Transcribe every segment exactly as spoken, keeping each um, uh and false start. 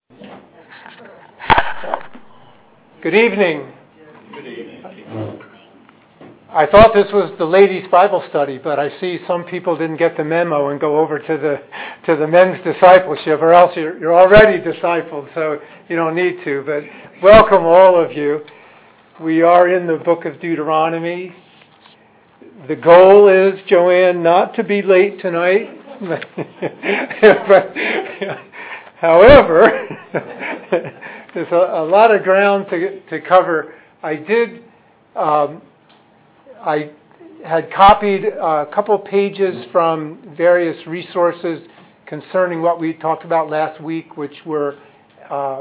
Good evening. Good evening. I thought this was the ladies' Bible study, but I see some people didn't get the memo and go over to the to the men's discipleship, or else you're, you're already discipled, so you don't need to. But welcome all of you. We are in the book of Deuteronomy. The goal is, Joanne, not to be late tonight. but, however, there's a, a lot of ground to to cover. I did. Um, I had copied a couple pages from various resources concerning what we talked about last week, which were uh,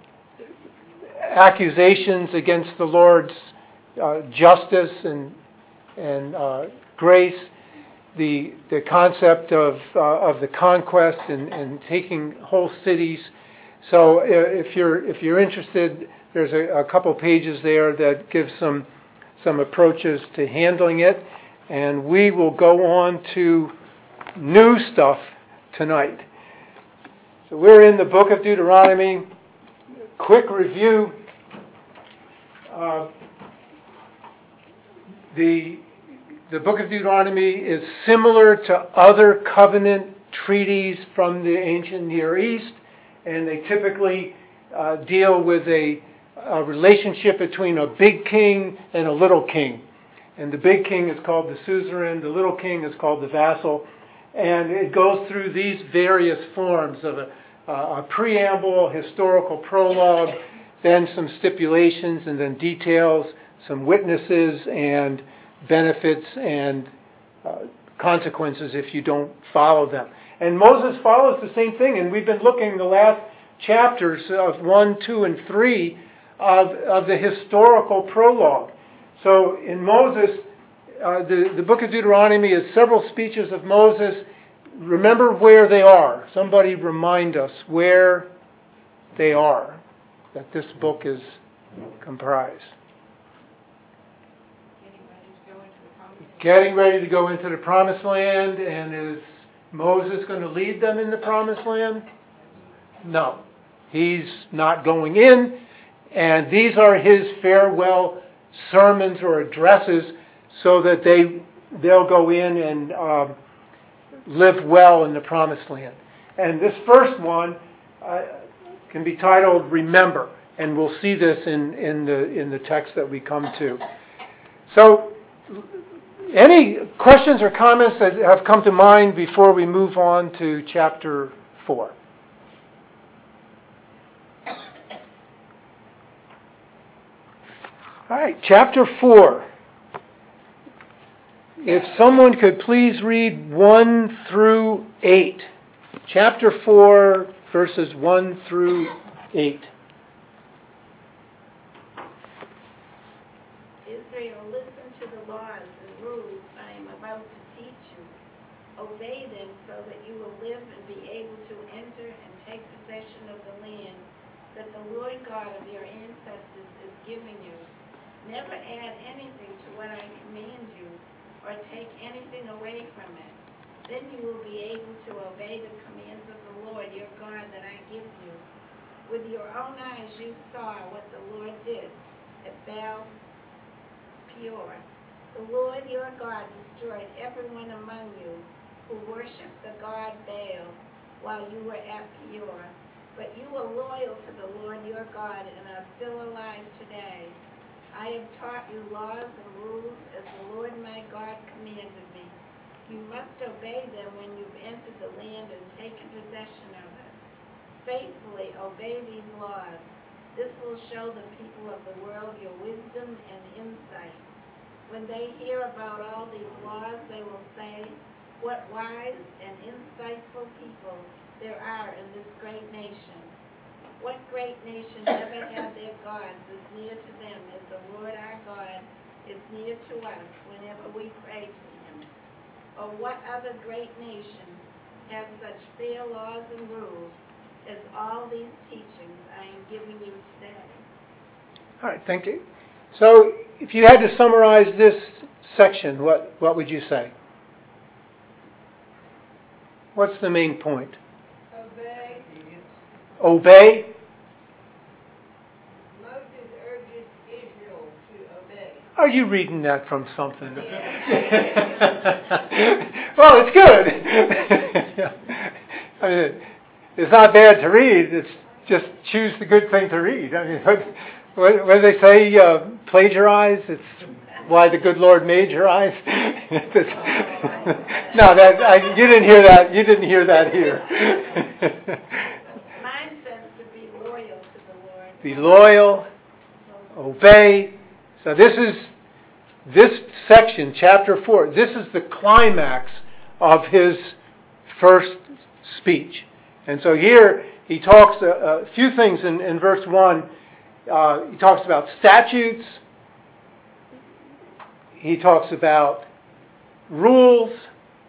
accusations against the Lord's uh, justice and and uh, grace, the the concept of uh, of the conquest and, and taking whole cities. So if you're if you're interested, there's a, a couple pages there that give some some approaches to handling it, and we will go on to new stuff tonight. So we're in the book of Deuteronomy. Quick review. Uh, the the book of Deuteronomy is similar to other covenant treaties from the ancient Near East, and they typically uh, deal with a a relationship between a big king and a little king. And the big king is called the suzerain, the little king is called the vassal. And it goes through these various forms of a, a preamble, historical prologue, then some stipulations, and then details, some witnesses and benefits and uh, consequences if you don't follow them. And Moses follows the same thing, and we've been looking the last chapters of one, two, and three Of, of the historical prologue. So in Moses, uh, the, the book of Deuteronomy is several speeches of Moses. Remember where they are. Somebody remind us where they are, that this book is comprised. Getting ready to go into the promised land. And is Moses going to lead them in the promised land? No. He's not going in. And these are his farewell sermons or addresses so that they, they'll go in and uh, live well in the promised land. And this first one uh, can be titled Remember. And we'll see this in, in, the, in the text that we come to. So, any questions or comments that have come to mind before we move on to chapter four? All right, chapter four. If someone could please read one through eight. Chapter four, verses one through eight. Israel, listen to the laws and rules I am about to teach you. Obey them so that you will live and be able to enter and take possession of the land that the Lord God of your ancestors is giving you. Never add anything to what I command you, or take anything away from it. Then you will be able to obey the commands of the Lord your God that I give you. With your own eyes you saw what the Lord did at Baal Peor. The Lord your God destroyed everyone among you who worshipped the god Baal while you were at Peor. But you were loyal to the Lord your God and are still alive today. I have taught you laws and rules as the Lord my God commanded me. You must obey them when you've entered the land and taken possession of it. Faithfully obey these laws. This will show the people of the world your wisdom and insight. When they hear about all these laws, they will say, what wise and insightful people there are in this great nation. What great nation never had their gods as near to them as the Lord our God is near to us whenever we pray to him? Or what other great nation has such fair laws and rules as all these teachings I am giving you today? All right, thank you. So if you had to summarize this section, what, what would you say? What's the main point? Obey. Obey. are you reading that from something? Well, it's good. I mean, it's not bad to read. It's just choose the good thing to read. I mean, what, what, what do they say? Uh, plagiarize? It's why the good Lord made your eyes. No, that I, you didn't hear that. You didn't hear that here. Mine says to be loyal to the Lord. Be loyal, obey. So this is this section, chapter four. This is the climax of his first speech. And so here he talks a, a few things in, in verse one. Uh, he talks about statutes. He talks about rules.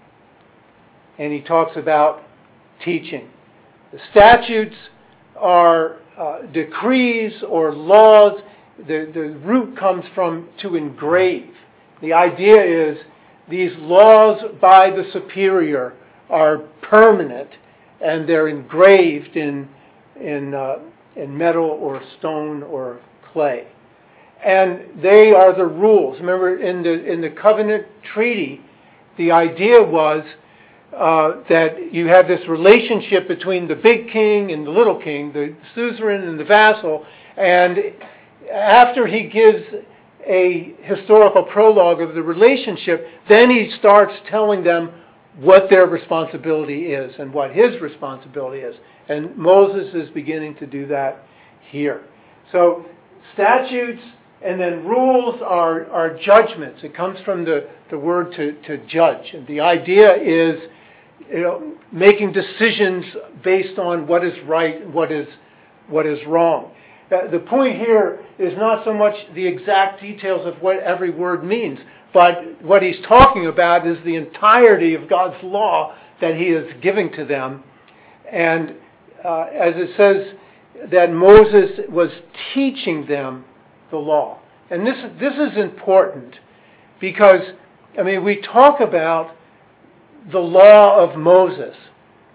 And he talks about teaching. The statutes are uh, decrees or laws. The, the root comes from to engrave. The idea is these laws by the superior are permanent, and they're engraved in in uh, in metal or stone or clay, and they are the rules. Remember, in the in the covenant treaty, the idea was uh, that you have this relationship between the big king and the little king, the suzerain and the vassal, and after he gives a historical prologue of the relationship, then he starts telling them what their responsibility is and what his responsibility is. And Moses is beginning to do that here. So statutes and then rules are, are judgments. It comes from the, the word to, to judge. And the idea is, you know, making decisions based on what is right and what is, what is wrong. Uh, the point here is not so much the exact details of what every word means, but what he's talking about is the entirety of God's law that he is giving to them. And uh, as it says that Moses was teaching them the law. And this, this is important because, I mean, we talk about the law of Moses,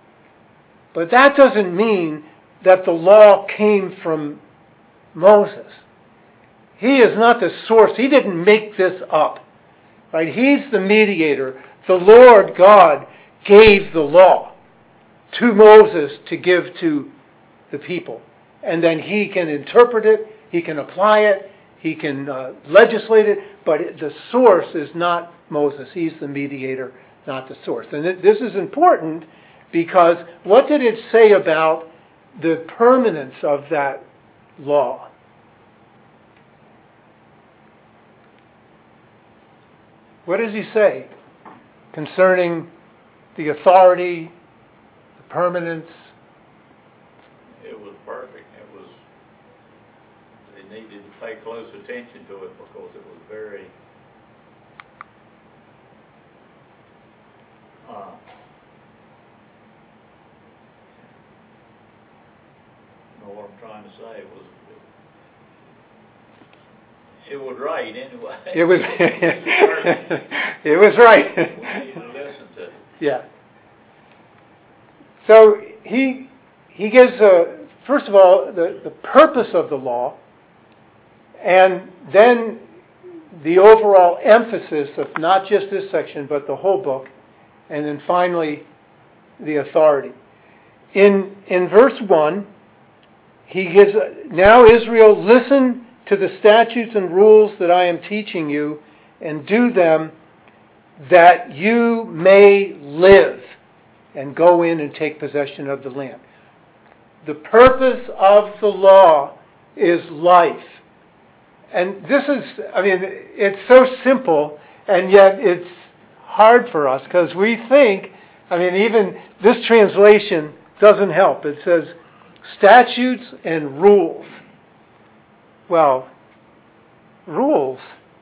but that doesn't mean that the law came from Moses. He is not the source. He didn't make this up. Right? He's the mediator. The Lord God gave the law to Moses to give to the people. And then he can interpret it, he can apply it, he can uh, legislate it, but it, the source is not Moses. He's the mediator, not the source. And it, this is important because what did it say about the permanence of that law? What does he say concerning the authority, the permanence? It was perfect. It was, they needed to pay close attention to it because it was very, uh, you know what I'm trying to say. It was, it was right anyway. It was, it was right. We need to listen to it. Yeah. So he he gives, a, first of all, the, the purpose of the law, and then the overall emphasis of not just this section, but the whole book, and then finally the authority. In in verse one, he gives, now Israel, listen to the statutes and rules that I am teaching you, and do them, that you may live and go in and take possession of the land. The purpose of the law is life. And this is, I mean, it's so simple, and yet it's hard for us, because we think, I mean, even this translation doesn't help. It says statutes and rules. Well, rules,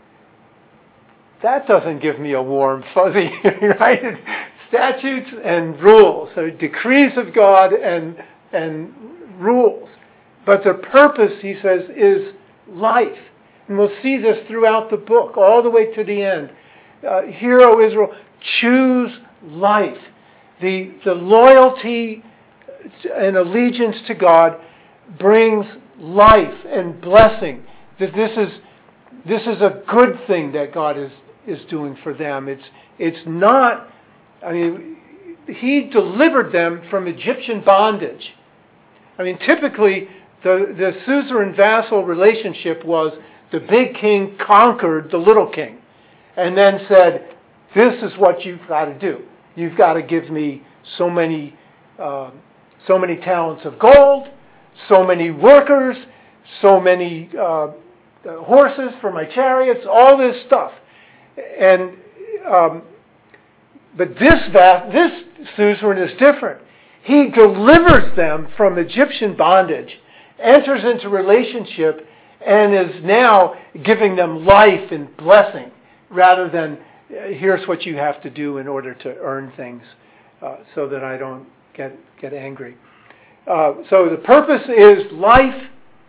that doesn't give me a warm fuzzy, right? Statutes and rules, so decrees of God and and rules. But the purpose, he says, is life. And we'll see this throughout the book, all the way to the end. Uh, Hear, O Israel, choose life. The, the loyalty and allegiance to God brings life and blessing. That this is this is a good thing that God is, is doing for them. It's, it's not, I mean, he delivered them from Egyptian bondage. I mean, typically, the, the suzerain vassal relationship was the big king conquered the little king and then said, this is what you've got to do. You've got to give me so many, uh, so many talents of gold, so many workers, so many uh, horses for my chariots, all this stuff. And um, but this va- this suzerain is different. He delivers them from Egyptian bondage, enters into relationship, and is now giving them life and blessing rather than here's what you have to do in order to earn things uh, so that I don't get get angry. Uh, so the purpose is life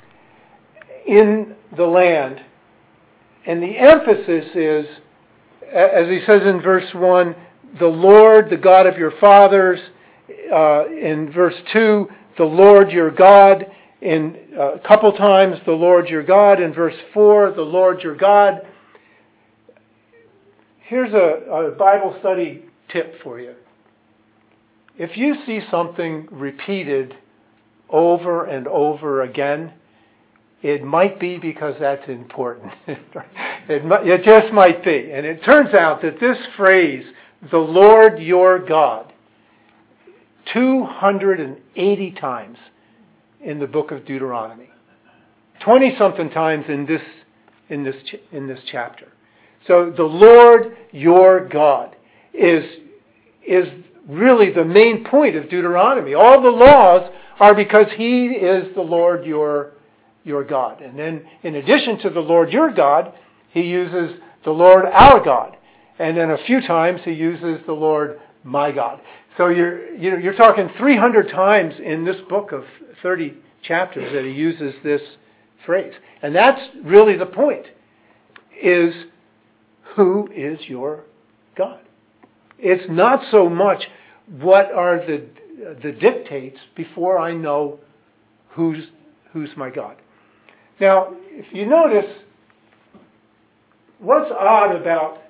in the land, and the emphasis is, as he says in verse one, the Lord, the God of your fathers. Uh, in verse two, the Lord your God. In uh, a couple times, the Lord your God. In verse four, the Lord your God. Here's a, a Bible study tip for you. If you see something repeated over and over again, it might be because that's important. it, it just might be. And it turns out that this phrase, the Lord your God, two hundred eighty times in the book of Deuteronomy. twenty-something times in this, in this, in this chapter. So the Lord your God is, is really the main point of Deuteronomy. All the laws are because He is the Lord your, your God. And then in addition to the Lord your God, He uses the Lord our God. And then a few times He uses the Lord my God. So you're, you know, you're talking three hundred times in this book of thirty chapters that He uses this phrase. And that's really the point, is who is your God? It's not so much what are the the dictates before I know who's who's my God. Now, if you notice, what's odd about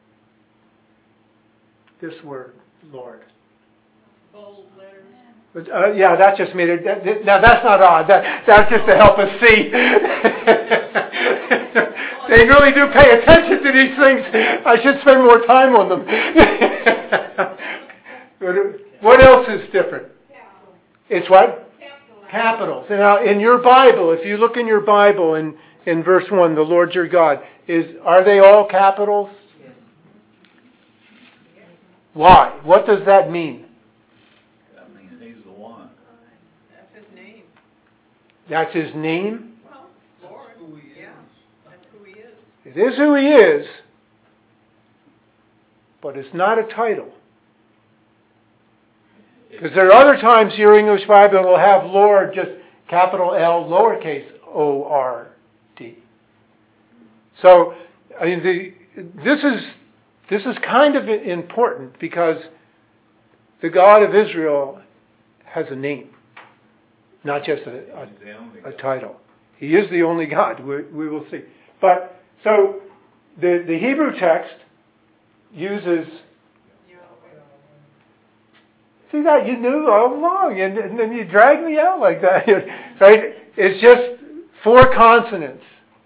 this word, Lord? Bold letters. But, uh, yeah, that just made it. That, that, now that's not odd. That that's just to help us see. They really do pay attention to these things. I should spend more time on them. What else is different? It's what? Capitals. Now, in your Bible, if you look in your Bible in, in verse one, the Lord your God, is are they all capitals? Why? What does that mean? That means He's the one. That's His name. That's His name? Well, Lord. That's who He is. Yeah, that's who He is. It is who He is, but it's not a title. Because there are other times your English Bible will have Lord just capital L, lowercase O R D. So, I mean, the, this is this is kind of important because the God of Israel has a name, not just a, a, a title. He is the only God. We, we will see. But so the the Hebrew text uses. See that? You knew all along, and, and then you dragged me out like that. Right? It's just four consonants.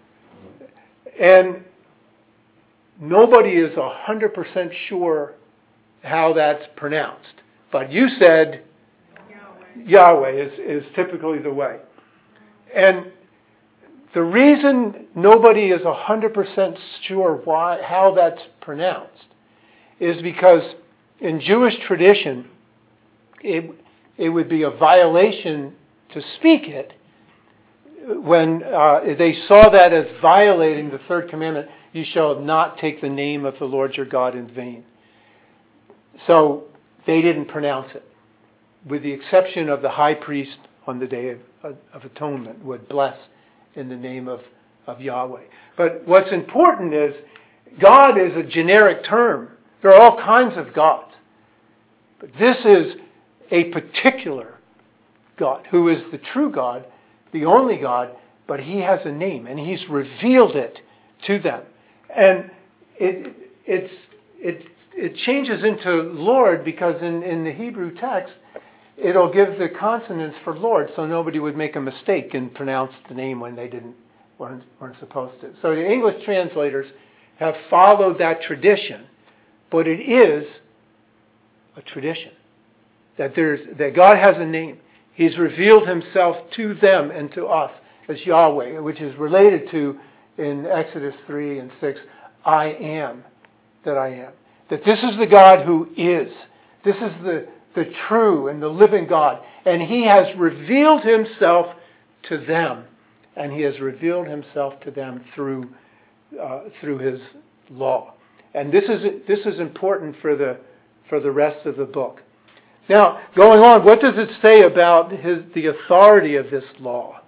And nobody is one hundred percent sure how that's pronounced. But you said Yahweh, Yahweh is, is typically the way. And the reason nobody is one hundred percent sure why how that's pronounced is because in Jewish tradition, It, it would be a violation to speak it. When uh, they saw that as violating the third commandment, you shall not take the name of the Lord your God in vain. So they didn't pronounce it, with the exception of the high priest on the Day of, of Atonement would bless in the name of, of Yahweh. But what's important is God is a generic term. There are all kinds of gods. But this is a particular God, who is the true God, the only God, but He has a name, and He's revealed it to them. And it it's it it changes into Lord because in, in the Hebrew text, it'll give the consonants for Lord, so nobody would make a mistake and pronounce the name when they didn't weren't, weren't supposed to. So the English translators have followed that tradition, but it is a tradition that there's that God has a name. He's revealed himself to them and to us as Yahweh, which is related to in Exodus three and six, I am that I am. That this is the God who is. This is the, the true and the living God. And he has revealed himself to them. And he has revealed himself to them through uh, through his law. And this is this is important for the for the rest of the book. Now, going on, what does it say about his the authority of this law?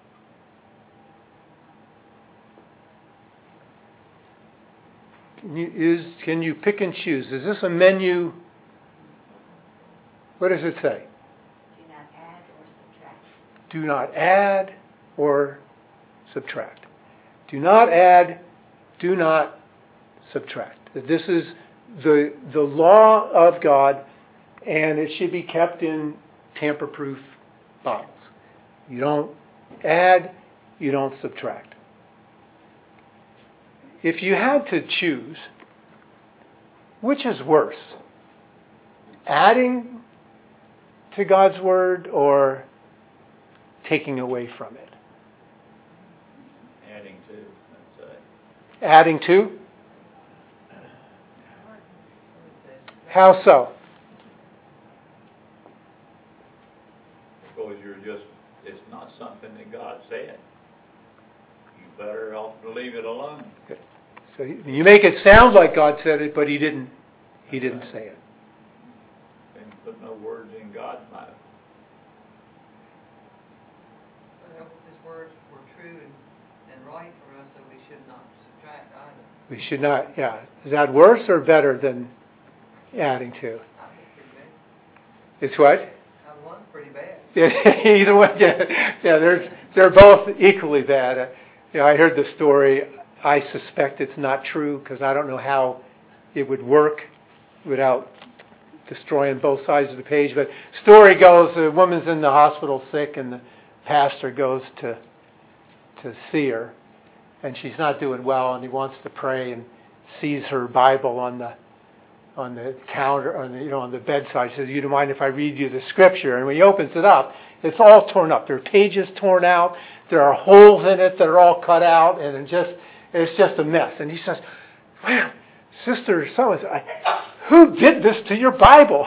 Can you, is, can you pick and choose? Is this a menu? What does it say? Do not add or subtract. Do not add or subtract. Do not add, do not subtract. This is the, the law of God, and it should be kept in tamper-proof bottles. You don't add, you don't subtract. If you had to choose, which is worse? Adding to God's Word or taking away from it? Adding to, I'd say. Adding to? How so? Because you're just, it's not something that God said. You better off to leave it alone. So you make it sound like God said it, but He didn't. He didn't say it. And put no words in God's mouth. Well, His words were true and, and right for us, so we should not subtract either. We should not. Yeah. Is that worse or better than adding to? I think pretty bad. It's what? That one's pretty bad. Yeah, either way. Yeah, yeah. They're they're both equally bad. Uh, you know, I heard the story. I suspect it's not true because I don't know how it would work without destroying both sides of the page. But story goes, a woman's in the hospital sick, and the pastor goes to to see her, and she's not doing well, and he wants to pray, and sees her Bible on the on the counter, on the, you know, on the bedside. She says, "You don't mind if I read you the scripture?" And when he opens it up, it's all torn up. There are pages torn out. There are holes in it that are all cut out, and it just it's just a mess. And he says, "Well, Sister so-and-so, who did this to your Bible?"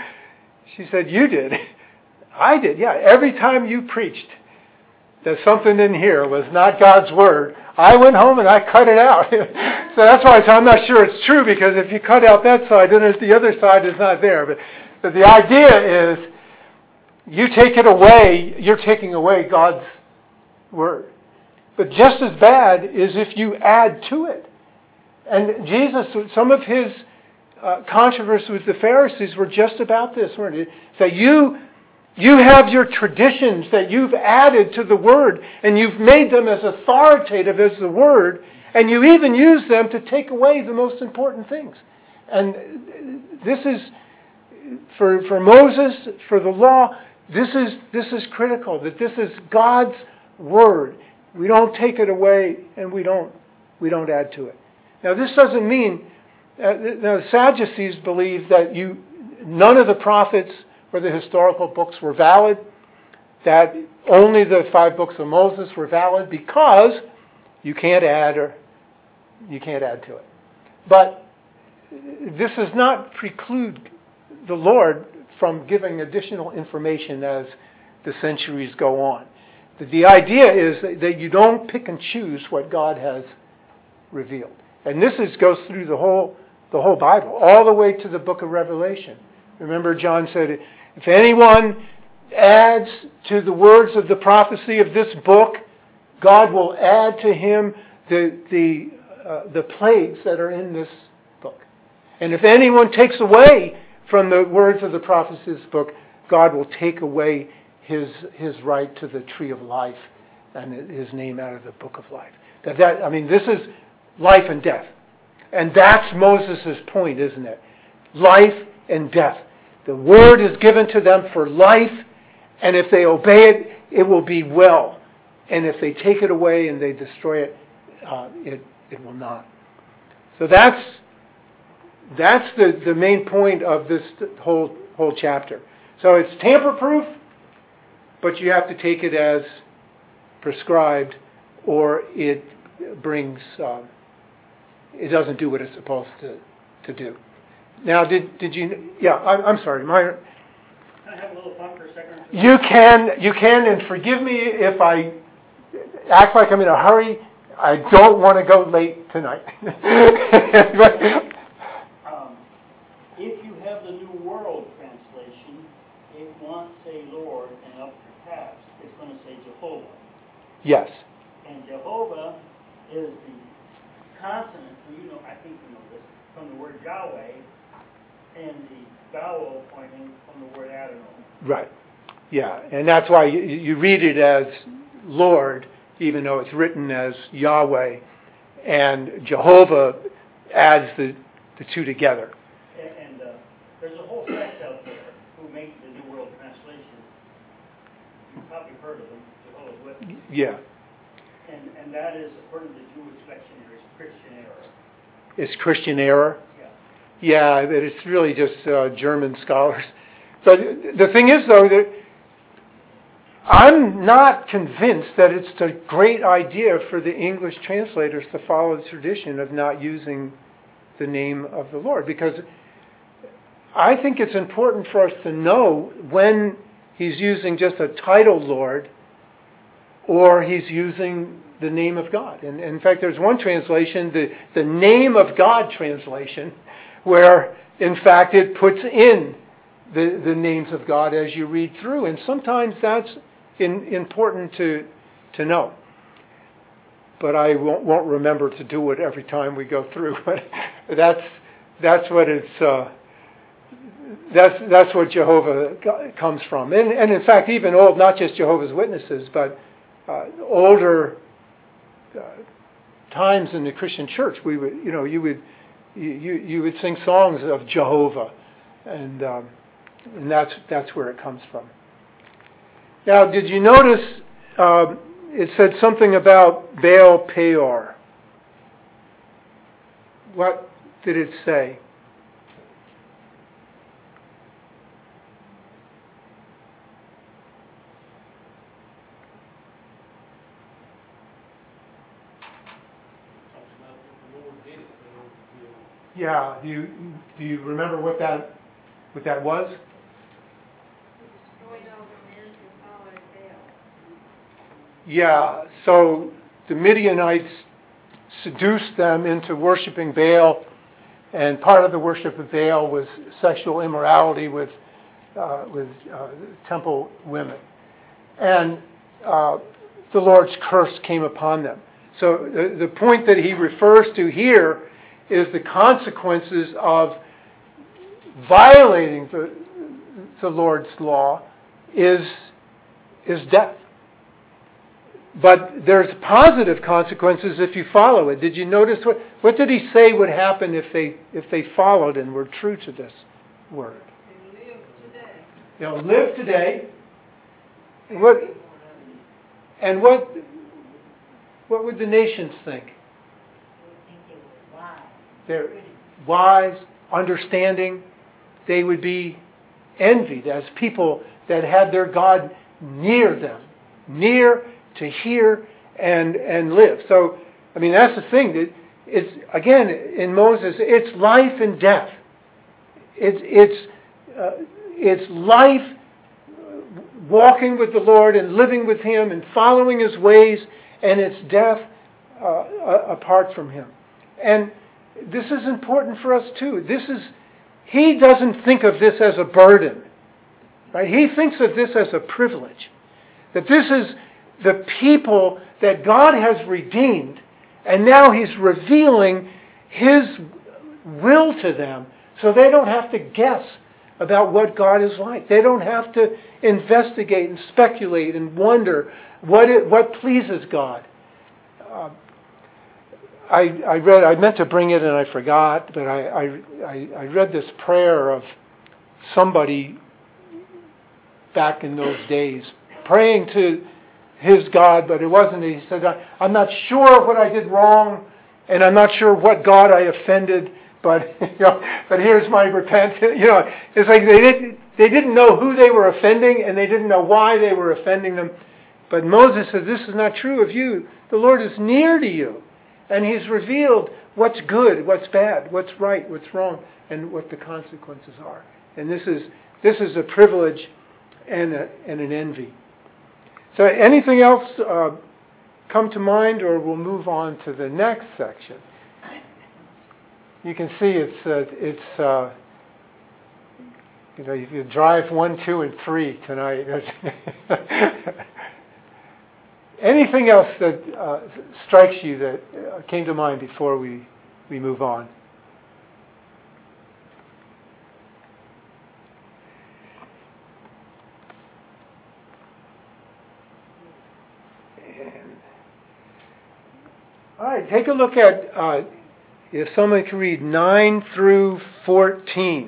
She said, "You did." "I did, yeah. Every time you preached that something in here was not God's Word, I went home and I cut it out." So that's why I said I'm not sure it's true, because if you cut out that side, then the other side is not there. But, but the idea is you take it away, you're taking away God's Word. But just as bad is if you add to it. And Jesus, some of his uh, controversy with the Pharisees were just about this, weren't it? That you, you have your traditions that you've added to the Word, and you've made them as authoritative as the Word, and you even use them to take away the most important things. And this is, for, for Moses, for the law, this is, this is critical, that this is God's Word. We don't take it away, and we don't we don't add to it. Now, this doesn't mean uh, now the Sadducees believe that you none of the prophets or the historical books were valid. That only the five books of Moses were valid because you can't add or you can't add to it. But this does not preclude the Lord from giving additional information as the centuries go on. The idea is that you don't pick and choose what God has revealed. And this is, goes through the whole the whole Bible, all the way to the book of Revelation. Remember, John said, if anyone adds to the words of the prophecy of this book, God will add to him the the uh, the plagues that are in this book. And if anyone takes away from the words of the prophecy of this book, God will take away his his right to the tree of life and his name out of the book of life. That that I mean, this is life and death. And that's Moses' point, isn't it? Life and death. The word is given to them for life, and if they obey it, it will be well. And if they take it away and they destroy it, uh, it, it will not. So that's that's the, the main point of this whole whole chapter. So it's tamper-proof, but you have to take it as prescribed, or it brings, um, it doesn't do what it's supposed to, to do. Now, did did you? Yeah, I'm, I'm sorry. My, Can I have a little fun for a second? you can you can, and forgive me if I act like I'm in a hurry. I don't want to go late tonight. Um, if you have the New World Translation, it won't say Lord, and up the tabs, it's going to say Jehovah. Yes. And Jehovah is the consonant, you know, I think you know this, from the word Yahweh, and the vowel pointing from the word Adonai. Right. Yeah, and that's why you, you read it as Lord, even though it's written as Yahweh, and Jehovah adds the, the two together. And, and uh, there's a whole sect out there who make the New World Translation. You've probably heard of them, Jehovah's Witnesses. Yeah. And, and that is, according to Jewish lectionaries, Christian error. It's Christian error? Yeah. Yeah, but it's really just uh, German scholars. But the thing is, though, that I'm not convinced that it's a great idea for the English translators to follow the tradition of not using the name of the Lord, because I think it's important for us to know when he's using just a title Lord or he's using the name of God. And, and in fact, there's one translation, the, the name of God translation, where in fact it puts in the, the names of God as you read through. And sometimes that's in, important to to know. But I won't, won't remember to do it every time we go through. But that's that's what it's uh, that's that's what Jehovah comes from. And, and in fact, even old, not just Jehovah's Witnesses, but uh, older uh, times in the Christian church, we would you know you would you you would sing songs of Jehovah, and um, and that's that's where it comes from. Now, did you notice um, it said something about Baal Peor? What did it say? Yeah, do you do you remember what that what that was? Yeah, so the Midianites seduced them into worshiping Baal, and part of the worship of Baal was sexual immorality with uh, with uh, temple women, and uh, the Lord's curse came upon them. So the, the point that he refers to here is the consequences of violating the the Lord's law is is death. But there's positive consequences if you follow it. Did you notice what what did he say would happen if they if they followed and were true to this word? They live today. They'll live today. And what and what what would the nations think? They're wise, understanding. They would be envied as people that had their God near them, near to hear and and live. So, I mean, that's the thing. That it's again in Moses, it's life and death. It's it's uh, it's life, walking with the Lord and living with Him and following His ways, and it's death uh, apart from Him. And this is important for us too. This is He doesn't think of this as a burden, right? He thinks of this as a privilege. That this is the people that God has redeemed, and now He's revealing His will to them so they don't have to guess about what God is like. They don't have to investigate and speculate and wonder what it, what pleases God. Uh, I, I read, I meant to bring it and I forgot, but I, I, I read this prayer of somebody back in those days praying to his God, but it wasn't. He said, I'm not sure what I did wrong, and I'm not sure what God I offended, but you know, but here's my repentance. You know, it's like they didn't they didn't know who they were offending, and they didn't know why they were offending them. But Moses says, this is not true of you. The Lord is near to you, and He's revealed what's good, what's bad, what's right, what's wrong, and what the consequences are. And this is this is a privilege and a, and an envy. So anything else uh, come to mind, or we'll move on to the next section. You can see it's uh, it's uh, you know, you can drive one, two, and three tonight. Anything else that uh, strikes you that uh, came to mind before we we move on? All right, take a look at, uh, if someone can read nine through fourteen.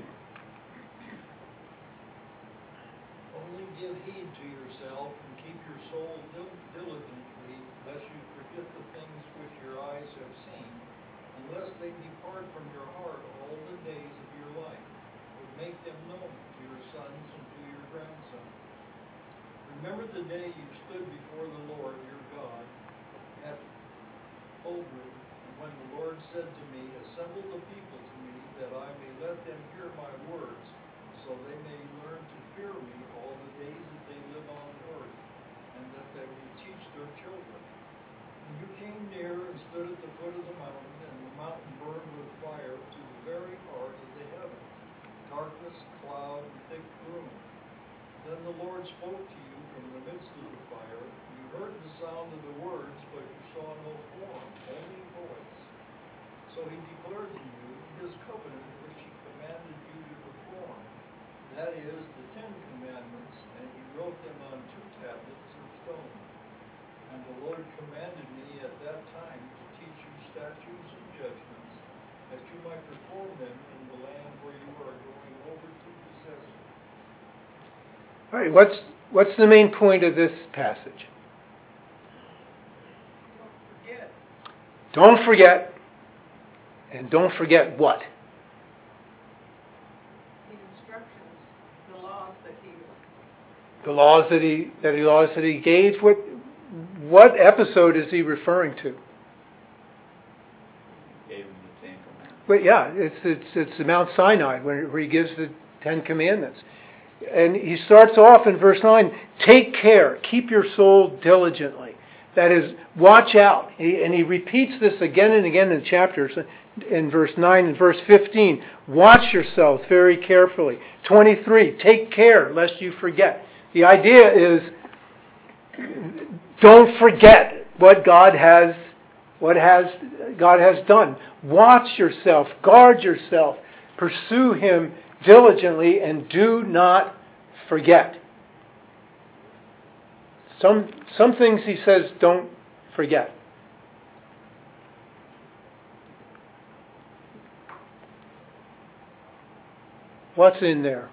Only give heed to yourself and keep your soul dil- diligently, lest you forget the things which your eyes have seen, unless they depart from your heart all the days of your life, but make them known to your sons and to your grandsons. Remember the day you stood before the Lord your God at Horeb, and when the Lord said to me, assemble the people to me, that I may let them hear my words, so they may learn to fear me all the days that they live on earth, and that they may teach their children. And you came near and stood at the foot of the mountain, and the mountain burned with fire to the very heart of the heavens, darkness, cloud, and thick gloom. Then the Lord spoke to you from the midst of the fire. You heard the sound of the words, but you saw no form, only voice. So He declared to you His covenant, which He commanded you to perform. That is, the Ten Commandments, and He wrote them on two tablets of stone. And the Lord commanded me at that time to teach you statutes and judgments, that you might perform them in the land where you are going over to possess it. All right, what's what's the main point of this passage? Don't forget. Don't forget. And don't forget what? The instructions, the laws that He The laws that he that he laws that he gave. What what episode is he referring to? Gave him the Ten Commandments. But yeah, it's it's it's Mount Sinai where, where he gives the Ten Commandments. And he starts off in verse nine, take care, keep your soul diligently. That is, watch out. He, and he repeats this again and again in chapters. In verse nine and verse fifteen, watch yourselves very carefully. twenty-three, take care lest you forget. The idea is, don't forget what God has, what has God has done. Watch yourself, guard yourself, pursue Him diligently, and do not forget. Some some things he says don't forget. What's in there?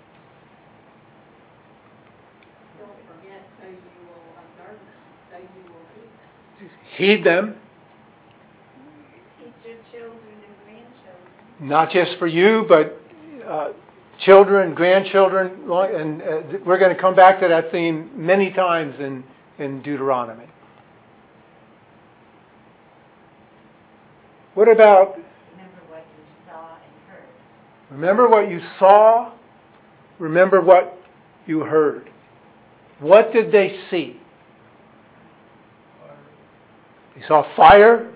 don't forget, so you will observe them, so you will keep them. Heed them, Teach your children and grandchildren. not just for you, but uh, children, grandchildren, and uh, we're going to come back to that theme many times in, in Deuteronomy. What about Remember what you saw and heard. remember what you saw, remember what you heard? What did they see? They saw fire,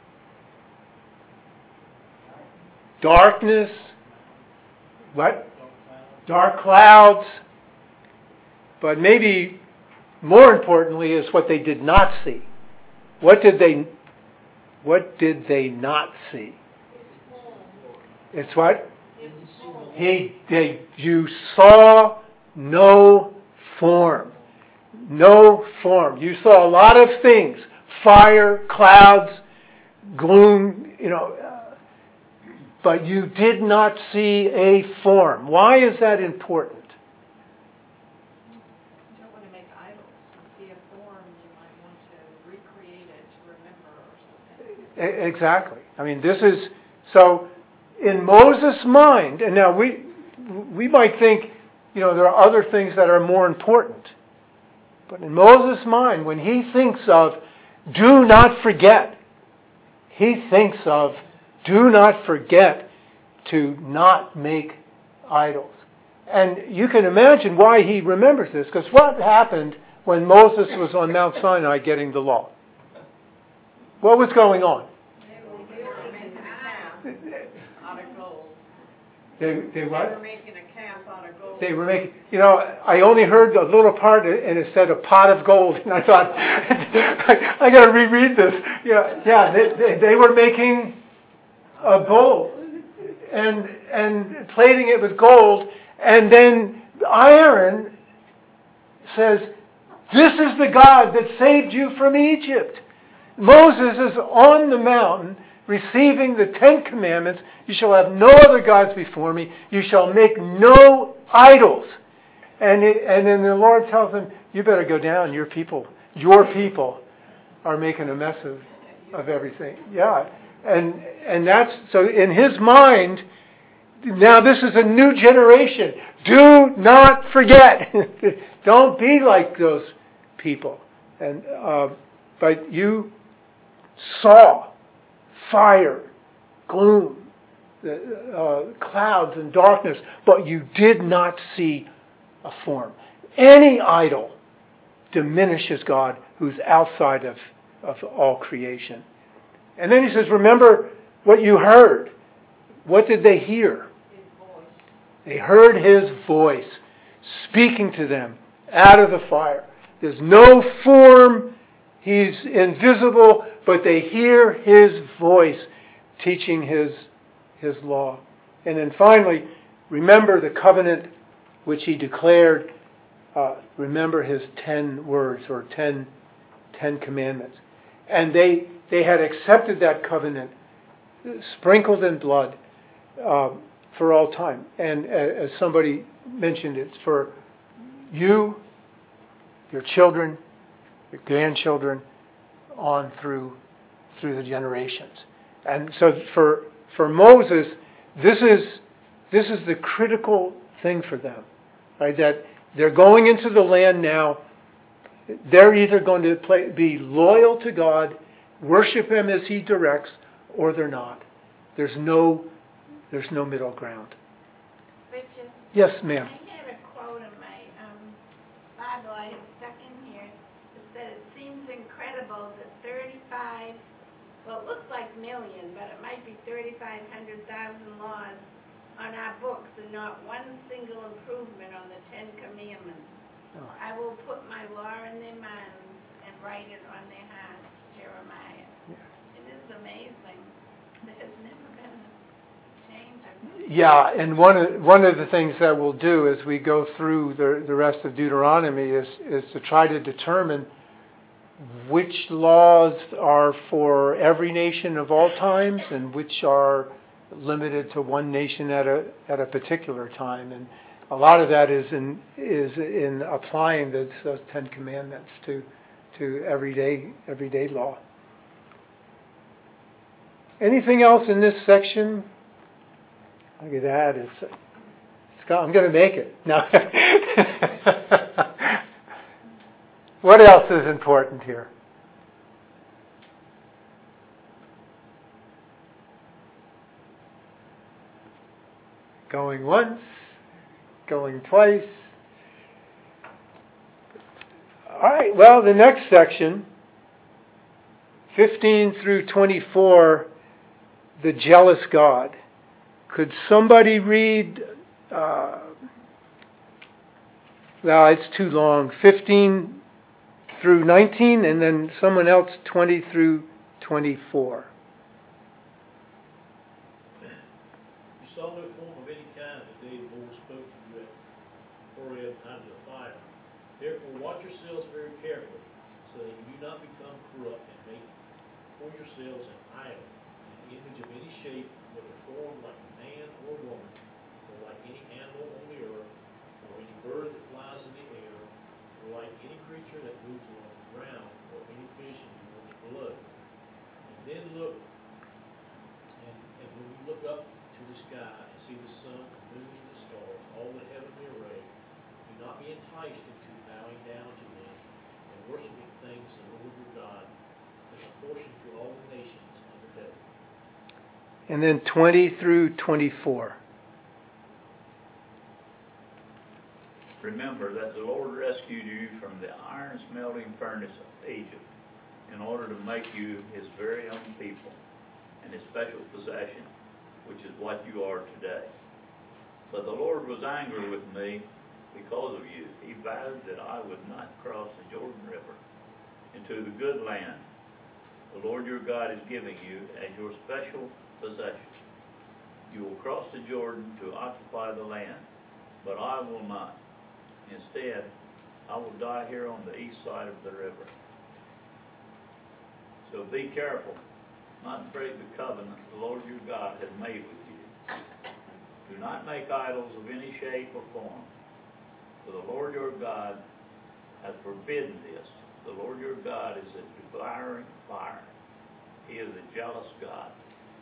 darkness, what? Dark clouds. But maybe more importantly is what they did not see. What did they what did they not see? It's what? He they you saw no form. No form. You saw a lot of things. Fire, clouds, gloom, you know, uh, but you did not see a form. Why is that important? You don't want to make idols. You see a form, you might want to recreate it to remember or something. Exactly. I mean, this is, so in Moses' mind, and now we we might think, you know, there are other things that are more important. But in Moses' mind, when he thinks of do not forget, he thinks of do not forget to not make idols. And you can imagine why he remembers this, because what happened when Moses was on Mount Sinai getting the law? What was going on? They were making a calf out of gold. They, they They what? were making a calf out of gold. They were making, you know, I only heard a little part and it said a pot of gold. And I thought, I, I got to reread this. Yeah, yeah, they, they, they were making a bowl and, and plating it with gold. And then Aaron says, this is the God that saved you from Egypt. Moses is on the mountain receiving the Ten Commandments. You shall have no other gods before me. You shall make no idols. And it, and then the Lord tells him, you better go down. Your people, your people are making a mess of, of everything. Yeah. And, and that's, so in his mind, now this is a new generation. Do not forget. Don't be like those people. And, uh, but you saw fire, gloom, uh, clouds and darkness, but you did not see a form. Any idol diminishes God who's outside of, of all creation. And then he says, remember what you heard. What did they hear? His voice. They heard his voice speaking to them out of the fire. There's no form. He's invisible, but they hear his voice teaching his, his law. And then finally, remember the covenant which he declared. Uh, remember his ten words or ten, ten commandments. And they, they had accepted that covenant, sprinkled in blood, uh, for all time. And uh, as somebody mentioned, it's for you, your children, your grandchildren, on through through the generations. And so for for Moses, this is this is the critical thing for them, right? That they're going into the land now. They're either going to play, be loyal to God, worship him as he directs, or they're not. There's no there's no middle ground. Richard? Yes, ma'am. I had a quote in my um, Bible I had stuck in here. It said, it seems incredible that thirty-five, well, it looks like million, but it might be thirty-five hundred thousand laws on our books and not one single improvement on the Ten Commandments. Oh. I will put my law in their minds and write it on their hearts, Jeremiah. Yeah. It is amazing. There has never been a change. Of Yeah, and one of one of the things that we'll do as we go through the the rest of Deuteronomy is is to try to determine which laws are for every nation of all times and which are limited to one nation at a at a particular time. And a lot of that is in is in applying those, those Ten Commandments to to everyday everyday law. Anything else in this section? Look at that. It's, it's got, I'm going to make it. No. What else is important here? Going once, going twice. All right, well, the next section, fifteen through twenty-four, the jealous God. Could somebody read, uh, well, it's too long, fifteen through nineteen, and then someone else twenty through twenty-four. You saw no form of any kind the day the Lord spoke to you at Horeb out of the fire. Therefore watch yourselves very carefully, so that you do not become corrupt in making. for yourselves an idol, an image of any shape, whether formed like a man or woman, or like any animal on the earth, or any bird that flies in the air, or like any creature that moves along the ground, or any fish in the blood. And then look, and, and when you look up to the sky and see the sun, the moon, and the stars, all the heavenly array, do not be enticed into bowing down to them and worshiping things the Lord your God is a portion to all the nations under heaven. And then twenty through twenty-four. Remember that the Lord rescued you from the iron smelting furnace of Egypt in order to make you his very own people and his special possession, which is what you are today. But the Lord was angry with me because of you. He vowed that I would not cross the Jordan River into the good land the Lord your God is giving you as your special possession. You will cross the Jordan to occupy the land, but I will not. Instead, I will die here on the east side of the river. So be careful not to break the covenant the Lord your God has made with you. Do not make idols of any shape or form, for the Lord your God has forbidden this. The Lord your God is a devouring fire. He is a jealous God.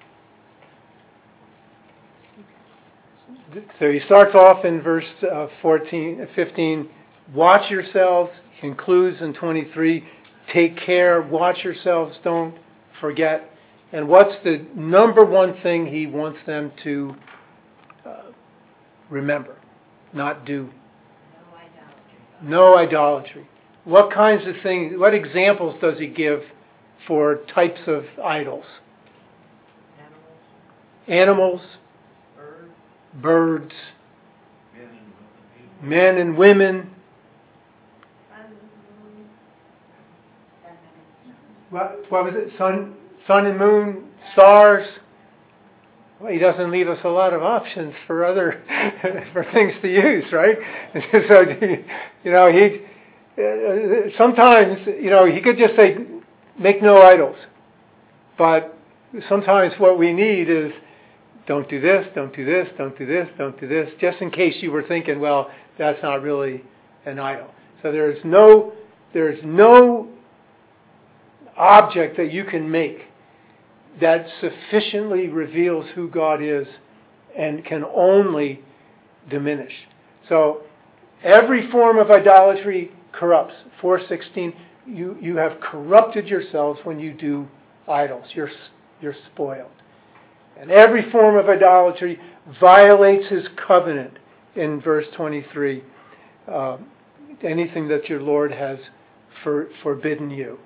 So he starts off in verse uh, fourteen, fifteen, watch yourselves, concludes in twenty-three, take care, watch yourselves, don't forget. And what's the number one thing he wants them to uh, remember, not do? No idolatry. No idolatry. What kinds of things, what examples does he give for types of idols? Animals, Animals, birds, birds, Men and women. men and women. Sun, moon, sun and What, what was it? Sun, sun and moon, stars. Well, he doesn't leave us a lot of options for other for things to use, right? So, you know, he uh, sometimes, you know, he could just say, make no idols. But sometimes what we need is, don't do this, don't do this, don't do this, don't do this, just in case you were thinking, well, that's not really an idol. So there's no, there's no object that you can make that sufficiently reveals who God is and can only diminish. So every form of idolatry corrupts. four sixteen, you, you have corrupted yourselves when you do idols. You're, you're spoiled. And every form of idolatry violates his covenant in verse twenty-three. Uh, anything that your Lord has for, forbidden you.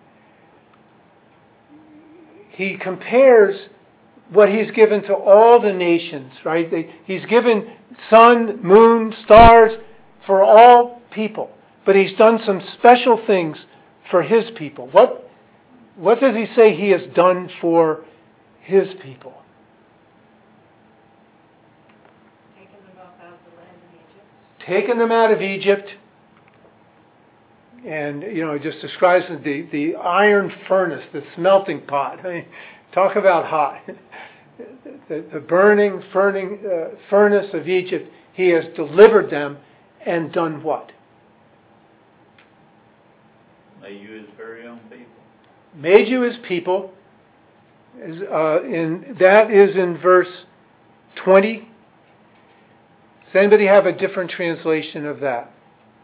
He compares what he's given to all the nations, right? They, he's given sun, moon, stars for all people. But he's done some special things for his people. What, what does he say he has done for his people? Taking them up out of the land of Egypt. Taken them out of Egypt. And, you know, it just describes the, the iron furnace, the smelting pot. I mean, talk about hot. The, the burning furning, uh, furnace of Egypt, he has delivered them and done what? Made you his very own people. Made you his people. Is, uh, in, that is in verse twenty. Does anybody have a different translation of that?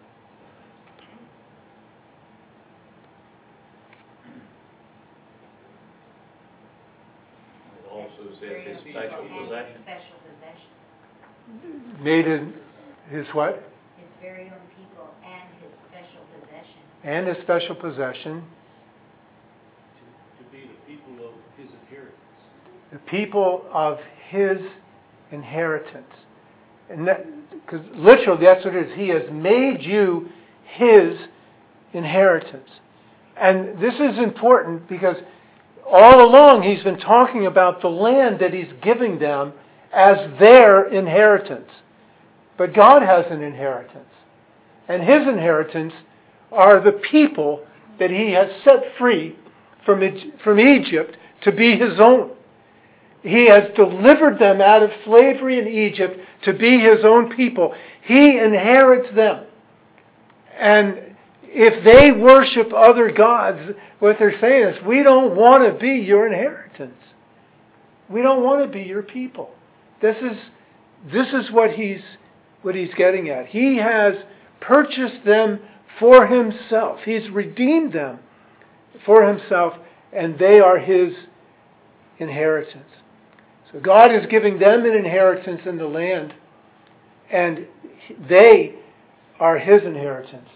It also says his special possession. special possession. Made in his what? His very own people and his special possession. And his special possession. To, to be the people of his inheritance. The people of his inheritance. And that, because literally that's what it is. He has made you his inheritance. And this is important because all along he's been talking about the land that he's giving them as their inheritance. But God has an inheritance. And his inheritance are the people that he has set free from, from Egypt to be his own. He has delivered them out of slavery in Egypt to be his own people. He inherits them. And if they worship other gods, what they're saying is, we don't want to be your inheritance. We don't want to be your people. This is this is what he's what he's getting at. He has purchased them for himself. He's redeemed them for himself, and they are his inheritance. So God is giving them an inheritance in the land, and they are his inheritance.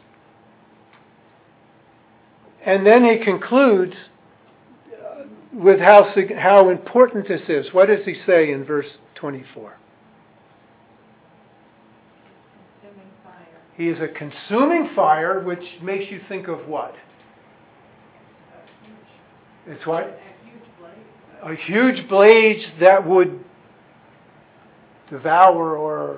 And then he concludes with how, how important this is. What does he say in verse twenty-four? Consuming fire. He is a consuming fire, which makes you think of what? It's what? A huge blaze. A huge blaze that would devour or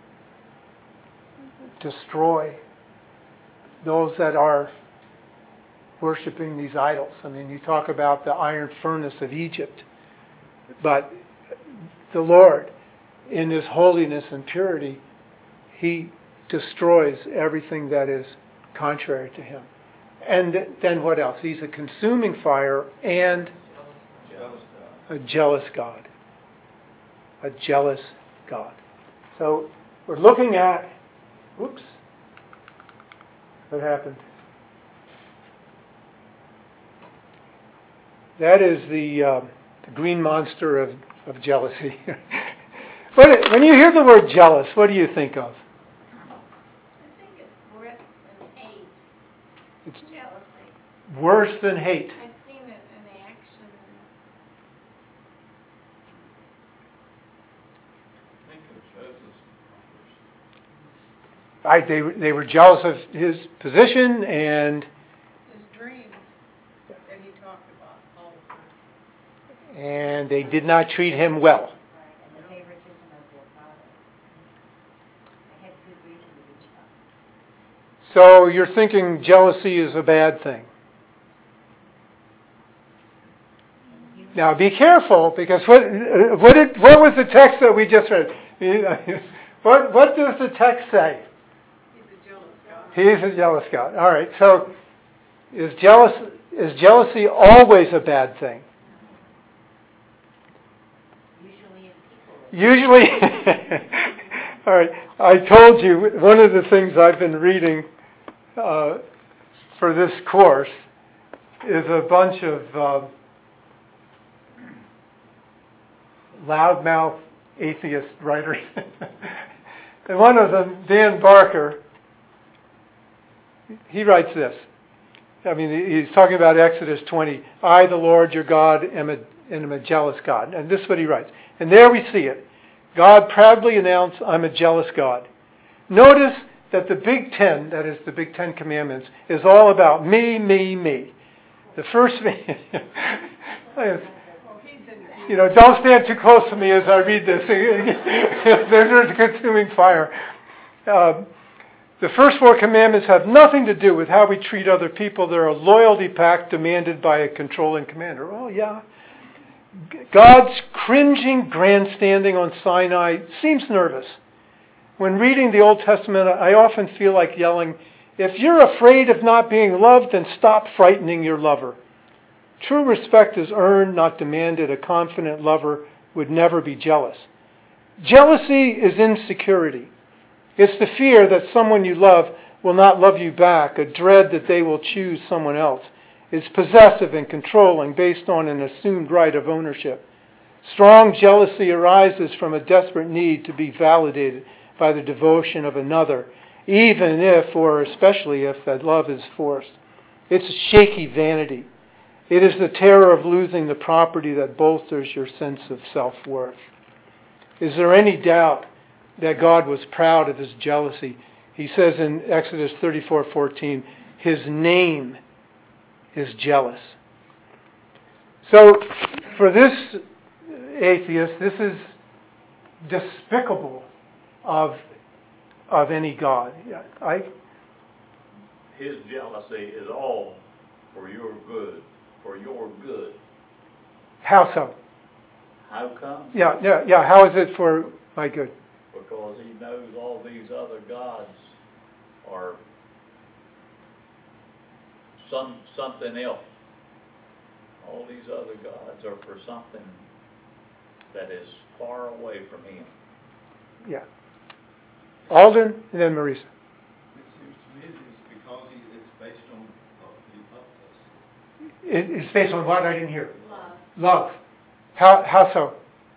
destroy those that are worshiping these idols. I mean, you talk about the iron furnace of Egypt, but the Lord, in his holiness and purity, he destroys everything that is contrary to him. And then what else? He's a consuming fire and a jealous God. A jealous God. So we're looking at, whoops, what happened? That is the, uh, the green monster of, of jealousy. When, when you hear the word jealous, what do you think of? I think it's worse than hate. It's Jealousy. worse than hate. I've seen it in action. I think it says this. Right, they, they were jealous of his position, and His dreams that he talked about all the time. and they did not treat him well. Right, and the favoritism of their father. They had good reason to be jealous. So you're thinking jealousy is a bad thing. Now be careful, because what what did, what was the text that we just read? What what does the text say? He's a jealous God. He's a jealous God. All right. So is jealous is jealousy always a bad thing? Usually in people. Usually. All right. I told you one of the things I've been reading uh, for this course is a bunch of uh, loudmouth atheist writers. And one of them, Dan Barker, he writes this. I mean, he's talking about Exodus twenty. I, the Lord your God, am a, am a jealous God. And this is what he writes. And there we see it. God proudly announced, I'm a jealous God. Notice that the Big Ten, that is the Big Ten Commandments, is all about me, me, me. The first me. You know, don't stand too close to me as I read this. There's a consuming fire. Um, the first four commandments have nothing to do with how we treat other people. They're a loyalty pact demanded by a controlling commander. Oh, yeah. God's cringing grandstanding on Sinai seems nervous. When reading the Old Testament, I often feel like yelling, if you're afraid of not being loved, then stop frightening your lover. True respect is earned, not demanded. A confident lover would never be jealous. Jealousy is insecurity. It's the fear that someone you love will not love you back, a dread that they will choose someone else. It's possessive and controlling, based on an assumed right of ownership. Strong jealousy arises from a desperate need to be validated by the devotion of another, even if, or especially if, that love is forced. It's shaky vanity. It is the terror of losing the property that bolsters your sense of self-worth. Is there any doubt that God was proud of his jealousy? He says in Exodus thirty-four fourteen, his name is jealous. So for this atheist, this is despicable of, of any God. I, His jealousy is all for your good for your good. How so? How come? Yeah, yeah, yeah. How is it for my good? Because he knows all these other gods are some something else. All these other gods are for something that is far away from him. Yeah. Alden and then Marisa. It seems to me that it's because he, it's based on uh, he loved us. It, it's based on what? I didn't hear. Love. Love. How how so?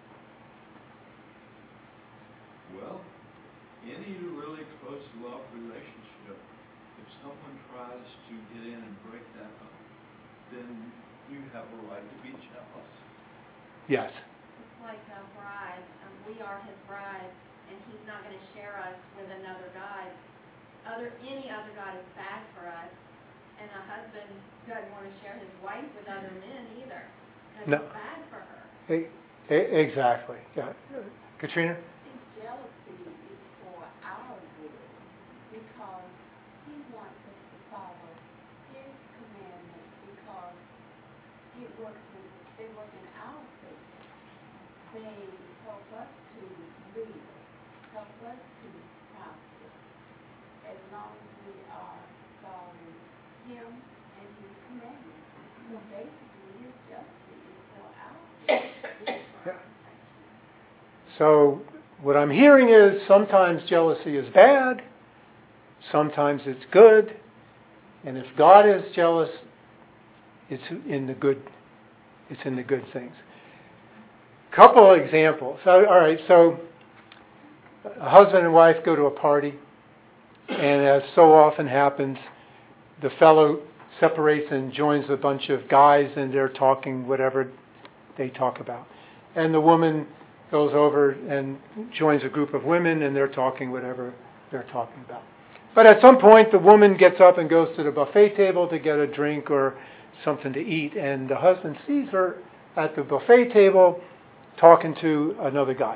Well, any really close love relationship, if someone tries to get in and break that up, then you have a right to be jealous. Yes. It's like a bride. Um, we are his bride, and he's not going to share us with another god. Other any other god is bad for us, and a husband doesn't want to share his wife with other men either. Because No. it's bad for her. E- e- exactly. Yeah. Katrina? I think jealousy is for our good because he wants us to follow his commandments because it works in, they work in our favor. They help us to live, help us to prosper as long as we are following him and his commandments. So basically his jealousy is for our good. Yeah. So what I'm hearing is sometimes jealousy is bad, sometimes it's good, and if God is jealous, it's in the good. It's in the good things. Couple of examples. So, all right, so a husband and wife go to a party, and as so often happens, the fellow separates and joins a bunch of guys, and they're talking whatever they talk about. And the woman goes over and joins a group of women, and they're talking whatever they're talking about. But at some point, the woman gets up and goes to the buffet table to get a drink or something to eat, and the husband sees her at the buffet table talking to another guy.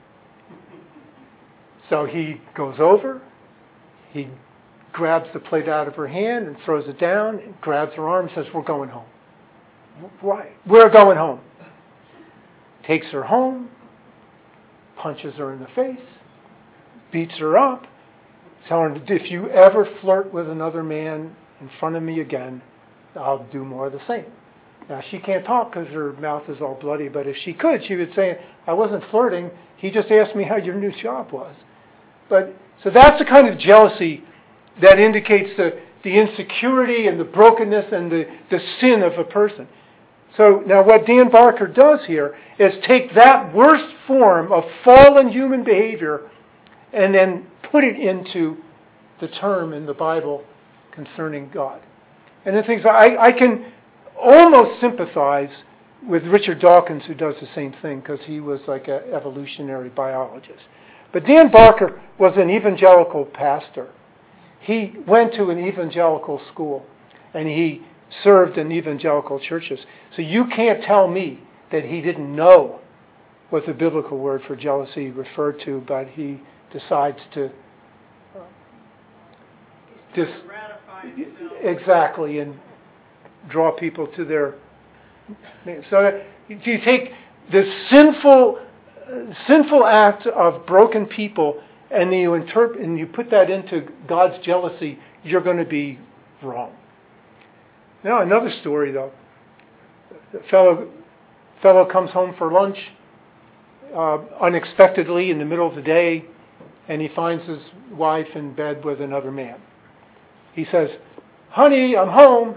So he goes over, he grabs the plate out of her hand and throws it down, and grabs her arm and says, "We're going home." Why? "We're going home." Takes her home, punches her in the face, beats her up, telling her, "If you ever flirt with another man in front of me again, I'll do more of the same." Now, she can't talk because her mouth is all bloody, but if she could, she would say, "I wasn't flirting. He just asked me how your new job was." But so that's the kind of jealousy that indicates the, the insecurity and the brokenness and the, the sin of a person. So now what Dan Barker does here is take that worst form of fallen human behavior and then put it into the term in the Bible concerning God. And the things I, I can almost sympathize with Richard Dawkins, who does the same thing, because he was like an evolutionary biologist. But Dan Barker was an evangelical pastor. He went to an evangelical school, and he served in evangelical churches. So you can't tell me that he didn't know what the biblical word for jealousy referred to, but he decides to uh, dis- exactly and draw people to their. So you take the sinful, uh, sinful act of broken people, and you interpret and you put that into God's jealousy, you're going to be wrong. Now another story though. The fellow fellow comes home for lunch uh, unexpectedly in the middle of the day, and he finds his wife in bed with another man. He says, "Honey, I'm home.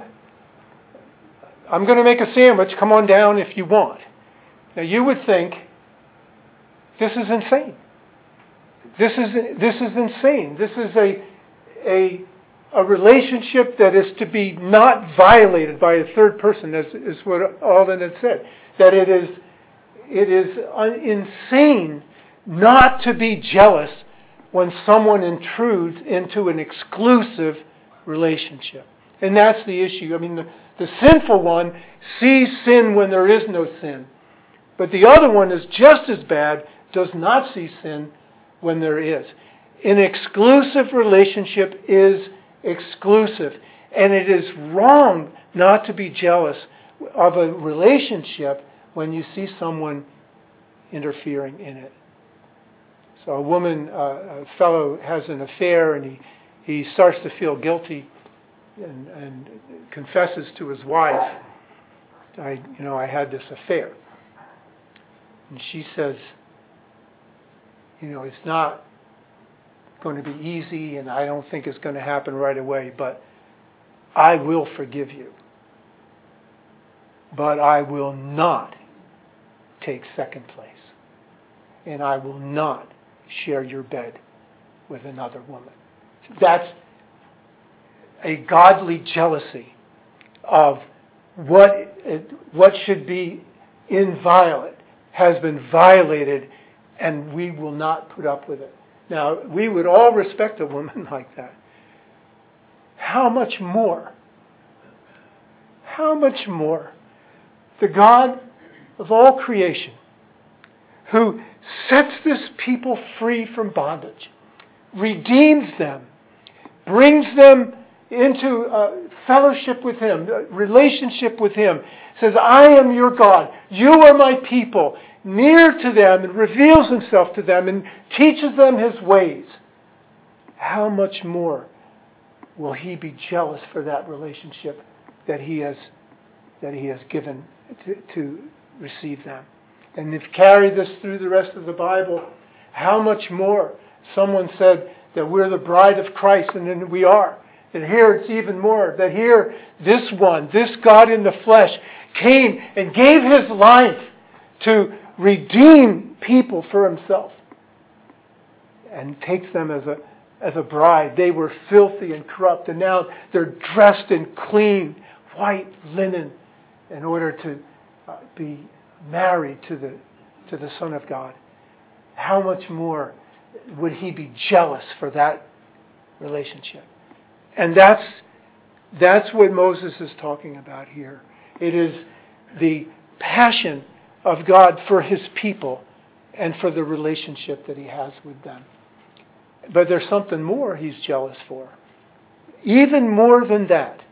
I'm going to make a sandwich. Come on down if you want." Now you would think, this is insane. This is this is insane. This is a a a relationship that is to be not violated by a third person, as is what Alden had said. That it is it is un- insane not to be jealous when someone intrudes into an exclusive relationship. And that's the issue. I mean, the, the sinful one sees sin when there is no sin. But the other one is just as bad, does not see sin when there is. An exclusive relationship is exclusive. And it is wrong not to be jealous of a relationship when you see someone interfering in it. So a woman, uh, a fellow has an affair, and he, he starts to feel guilty and, and confesses to his wife, I, you know, I had this affair. And she says, you know, it's not going to be easy, and I don't think it's going to happen right away, but I will forgive you. But I will not take second place. And I will not share your bed with another woman. That's a godly jealousy of what what should be inviolate has been violated, and we will not put up with it. Now, we would all respect a woman like that. How much more? How much more? The God of all creation, who sets this people free from bondage, redeems them, brings them into uh, fellowship with Him, relationship with Him, says, I am your God, you are my people, near to them, and reveals Himself to them and teaches them His ways. How much more will He be jealous for that relationship that He has that He has given to, to receive them? And if carry this through the rest of the Bible, how much more? Someone said that we're the bride of Christ, and then we are. And here it's even more, that here this one, this God in the flesh, came and gave His life to redeem people for Himself and takes them as a as a bride. They were filthy and corrupt, and now they're dressed in clean white linen in order to uh, be married to the to the Son of God. How much more would He be jealous for that relationship? And that's that's what Moses is talking about here. It is the passion of God for His people and for the relationship that He has with them. But there's something more He's jealous for. Even more than that,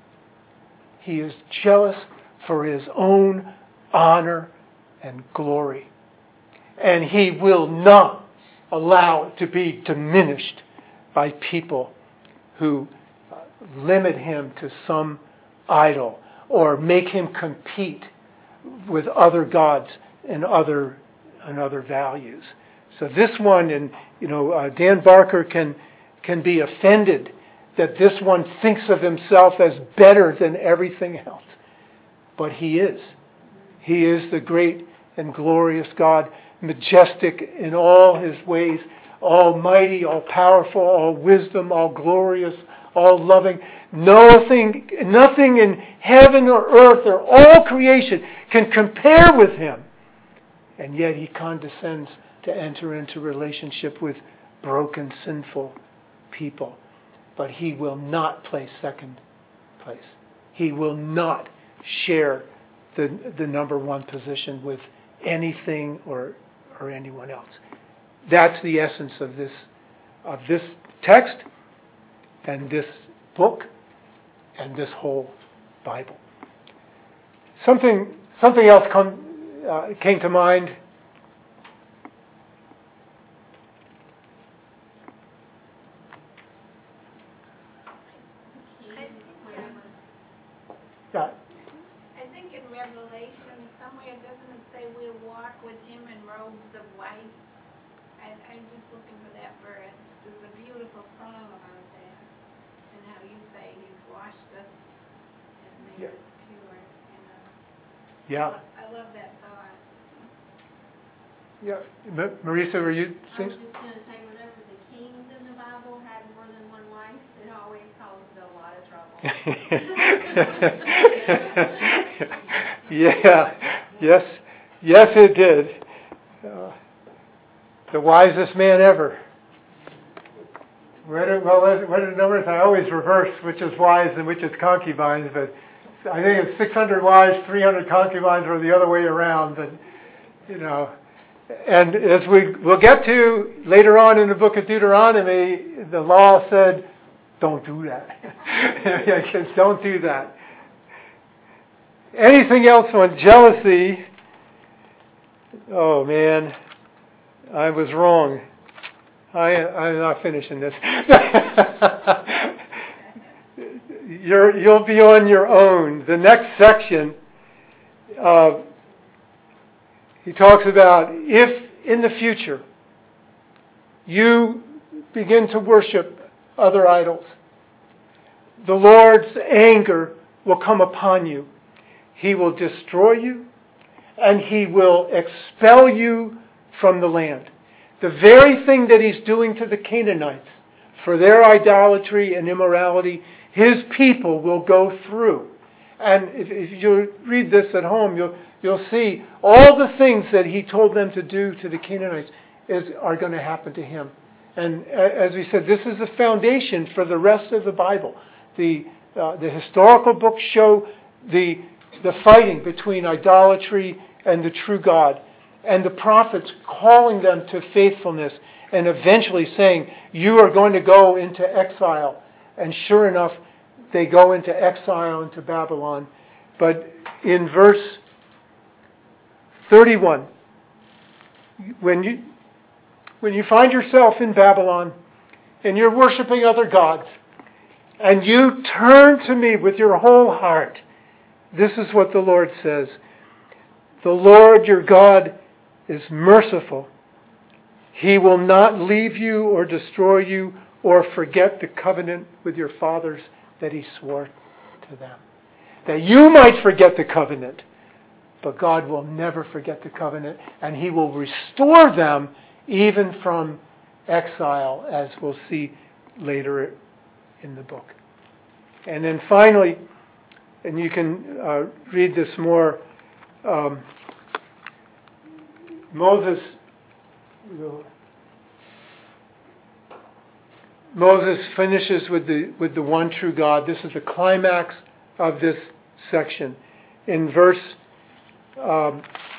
He is jealous for His own honor and glory. And He will not allow it to be diminished by people who limit Him to some idol or make Him compete with other gods and other and other values. So this one, and you know, uh, Dan Barker can can be offended that this one thinks of himself as better than everything else, but He is. He is the great and glorious God, majestic in all His ways, almighty, all powerful, all wisdom, all glorious, all loving. Nothing, nothing in heaven or earth or all creation can compare with Him. And yet He condescends to enter into relationship with broken, sinful people. But He will not play second place. He will not share the the number one position with anything or or anyone else. That's the essence of this of this text and this book and this whole Bible. Something something else come, uh, came to mind. Yeah. I think in Revelation, somewhere doesn't it say we'll walk with Him in robes of white? I, I'm just looking for that verse. There's a beautiful song about that. And how you say He's washed us and made Yeah. us pure. You know? Yeah. I love that thought. Yeah. Ma- Marisa, were you I saying? was just going to say, whenever the kings in the Bible had more than one wife, it always caused a lot of trouble. Yeah. Yes. Yes, it did. Uh, the wisest man ever. Where did, well, what are the numbers? I always reverse which is wise and which is concubines, but I think it's six hundred wives, three hundred concubines, or the other way around. But you know, and as we will get to later on in the book of Deuteronomy, the law said, "Don't do that. Don't do that." anything else on jealousy, oh man, I was wrong. I, I'm not finishing this. You're, you'll be on your own. The next section, uh, he talks about if in the future you begin to worship other idols, the Lord's anger will come upon you. He will destroy you, and He will expel you from the land. The very thing that He's doing to the Canaanites for their idolatry and immorality, His people will go through. And if, if you read this at home, you'll, you'll see all the things that He told them to do to the Canaanites is, are going to happen to Him. And as we said, this is the foundation for the rest of the Bible. The, uh, the historical books show the, the fighting between idolatry and the true God. And the prophets calling them to faithfulness and eventually saying, you are going to go into exile. And sure enough, they go into exile into Babylon. But in verse thirty-one, when you, when you find yourself in Babylon and you're worshiping other gods, and you turn to me with your whole heart, this is what the Lord says. The Lord your God is merciful. He will not leave you or destroy you or forget the covenant with your fathers that He swore to them. That you might forget the covenant, but God will never forget the covenant, and He will restore them even from exile, as we'll see later in the book. And then finally, and you can uh, read this more, um, Moses Moses finishes with the with the one true God. This is the climax of this section. In verse, um,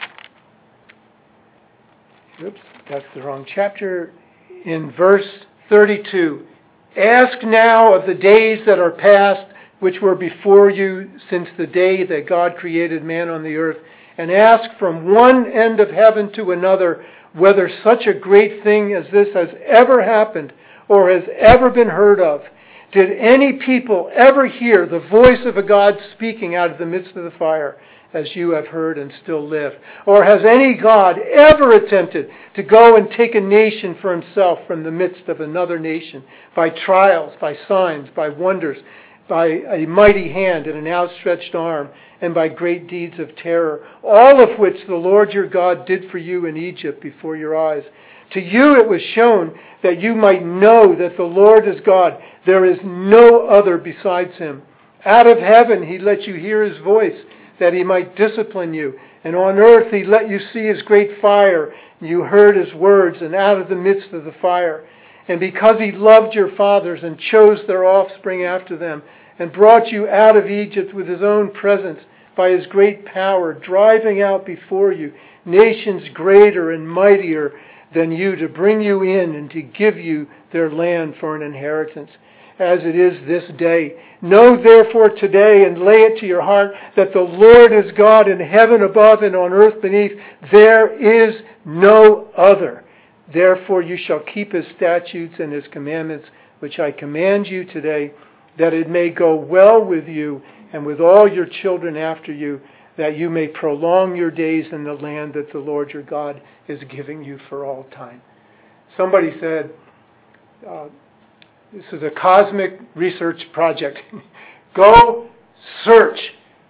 oops, that's the wrong chapter. In verse thirty-two, ask now of the days that are past, which were before you since the day that God created man on the earth, and ask from one end of heaven to another whether such a great thing as this has ever happened or has ever been heard of. Did any people ever hear the voice of a God speaking out of the midst of the fire, as you have heard and still live? Or has any God ever attempted to go and take a nation for himself from the midst of another nation, by trials, by signs, by wonders, by a mighty hand and an outstretched arm, and by great deeds of terror, all of which the Lord your God did for you in Egypt before your eyes? To you it was shown that you might know that the Lord is God. There is no other besides Him. Out of heaven He let you hear His voice, that He might discipline you. And on earth He let you see His great fire. You heard His words, and out of the midst of the fire. And because He loved your fathers and chose their offspring after them, and brought you out of Egypt with His own presence by His great power, driving out before you nations greater and mightier than you, to bring you in and to give you their land for an inheritance, as it is this day. Know therefore today, and lay it to your heart, that the Lord is God in heaven above and on earth beneath. There is no other. Therefore you shall keep His statutes and His commandments, which I command you today, that it may go well with you and with all your children after you, that you may prolong your days in the land that the Lord your God is giving you for all time. Somebody said, uh, this is a cosmic research project. Go search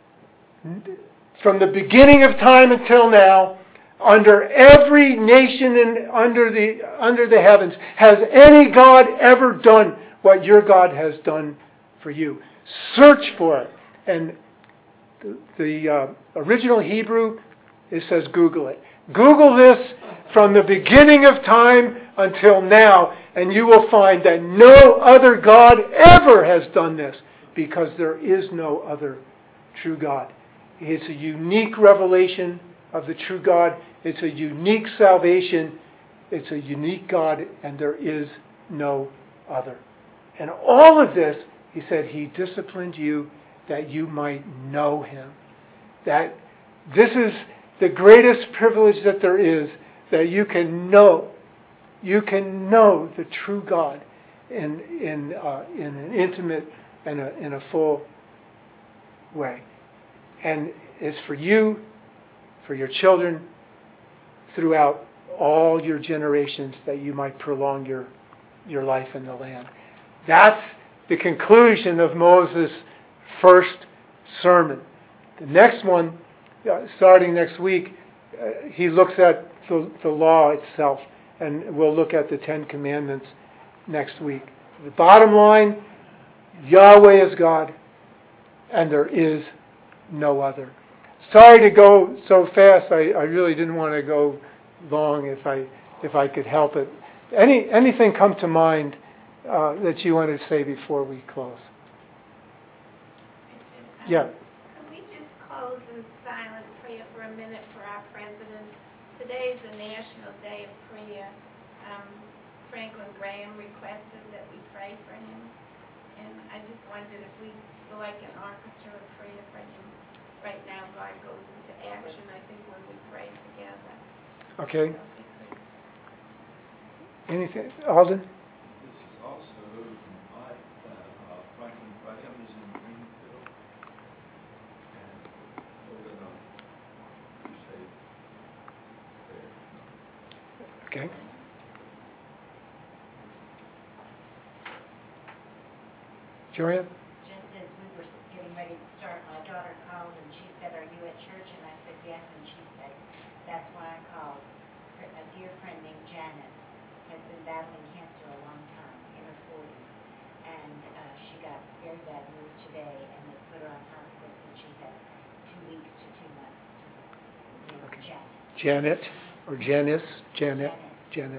from the beginning of time until now, under every nation and under the under the heavens. Has any God ever done what your God has done for you? Search for it. And the, the uh, original Hebrew, it says Google it. Google this from the beginning of time until now, and you will find that no other God ever has done this, because there is no other true God. It's a unique revelation of the true God. It's a unique salvation. It's a unique God, and there is no other. And all of this, He said, He disciplined you that you might know Him. That this is the greatest privilege that there is, that you can know, you can know the true God in in uh, in an intimate and a, in a full way. And it's for you, for your children, throughout all your generations, that you might prolong your your life in the land. That's the conclusion of Moses' first sermon. The next one, uh, starting next week, uh, he looks at the, the law itself, and we'll look at the Ten Commandments next week. The bottom line, Yahweh is God, and there is no other. Sorry to go so fast. I, I really didn't want to go long if I if I could help it. Any anything come to mind uh, that you want to say before we close? Richard, um, Yeah. Can we just close in silent prayer for a minute for our president? Today is the National Day of Prayer. Um, Franklin Graham requested that we pray for him, and I just wondered if we, like an orchestra, of prayer for him. Right now, God goes into action, I think, when we pray together. Okay. So if we could- Anything, Alden? This is also my, uh, Franklin Graham is in Greenville, and we're going to crusade there. Okay. Joanne? Just as we were getting ready to start, my daughter called and she said, "Are you at church?" And I said, "Yes." And she said, "That's why I called. A dear friend named Janet has been battling cancer a long time, in her forties. And uh, she got very bad news today, and they put her on hospice, and she has two weeks to two months to live. Okay. Janet. Janet, or Janice? Janet. Janet. Janet.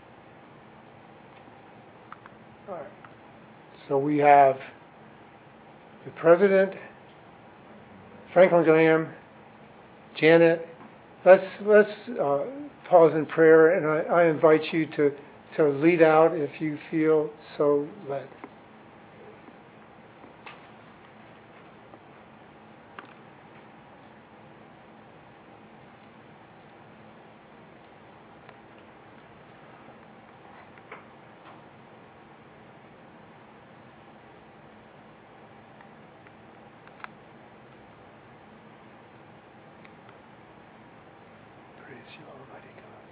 All right. So we have the President, Franklin Graham, Janet. Let's let's uh, pause in prayer, and I, I invite you to, to lead out if you feel so led. Praise you, Almighty God.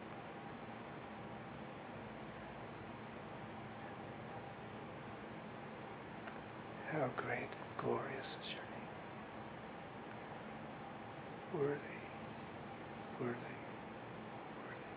How great, glorious is your name. Worthy, worthy, worthy.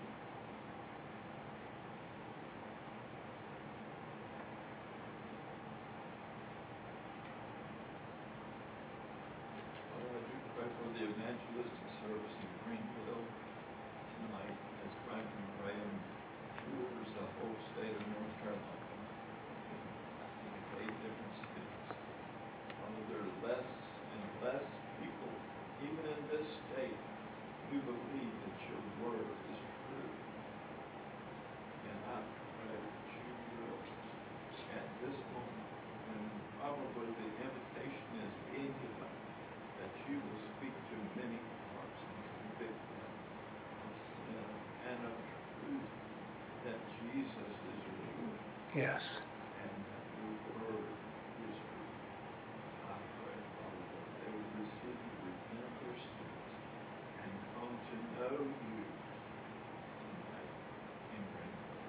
Father, I do pray for the evangelistic service in Greenville tonight as Franklin Graham tours the whole state of North Carolina in eight different cities. Father, there are less and less people, even in this state, who believe that your word is true. And I pray that you will, at this moment, when probably the invitation is being given, that you will speak to many hearts and convict them of sin and of truth, that Jesus is real Yes. and that your word is true. I pray, Father, that they would receive you, repent of their sins, and come to know you tonight in Greenville.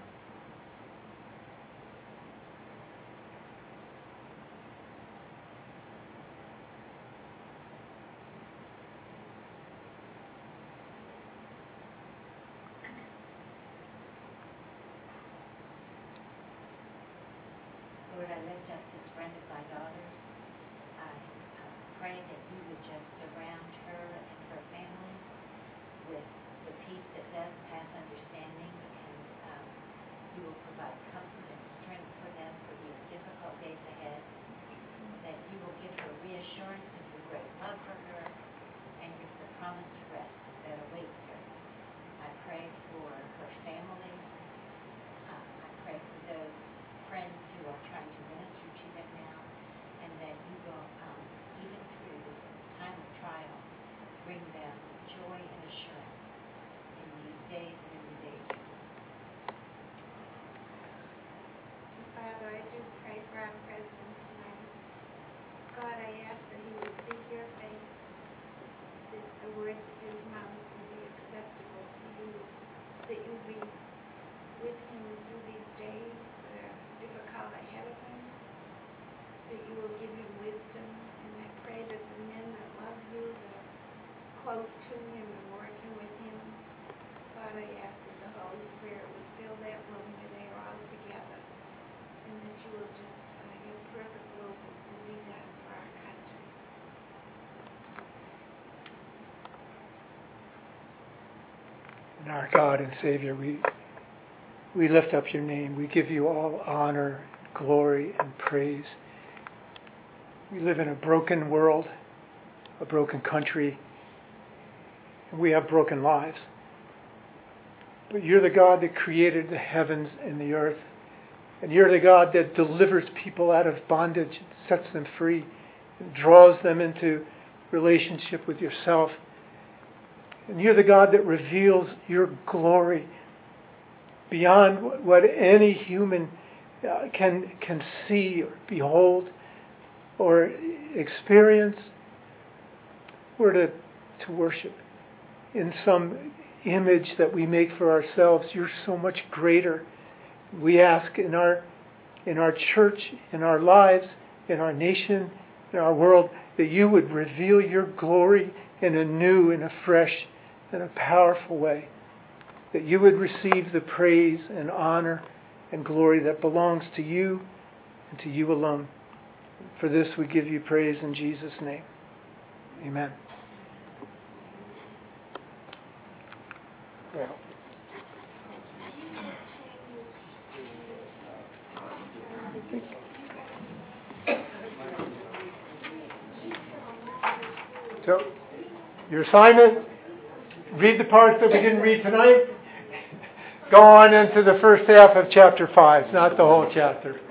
Lord, I lift up this friend of my daughter's. I uh, pray that you would just surround her and her family with the peace that does pass understanding, and um, you will provide comfort and strength for them for these difficult days ahead, that you will give her reassurance of your great love for her and give the promised rest that awaits her. I pray for her family. Uh, I pray for those friends who are trying to minister to them now, and that you will, um, even through this time of trial, the words of his mouth will be acceptable to you, that you'll be with him through these days that are difficult ahead of him, that you will give him wisdom. And I pray that the men that love you, that are close to him and working with him, God, I ask that the Holy Spirit would fill that room where they are all together, and that you will just, uh, your perfect will will be done for our country. And our God and Savior, we we lift up your name. We give you all honor, glory, and praise. We live in a broken world, a broken country, and we have broken lives. But you're the God that created the heavens and the earth. And you're the God that delivers people out of bondage, sets them free, and draws them into relationship with yourself. And you're the God that reveals your glory beyond what any human uh, can can see or behold or experience, or to, to worship in some image that we make for ourselves. You're so much greater. We ask in our in our church, in our lives, in our nation, in our world, that you would reveal your glory in a new and a fresh and a powerful way. That you would receive the praise and honor and glory that belongs to you and to you alone. For this we give you praise in Jesus' name. Amen. Well. So, your assignment, read the parts that we didn't read tonight. Go on into the first half of chapter five, not the whole chapter.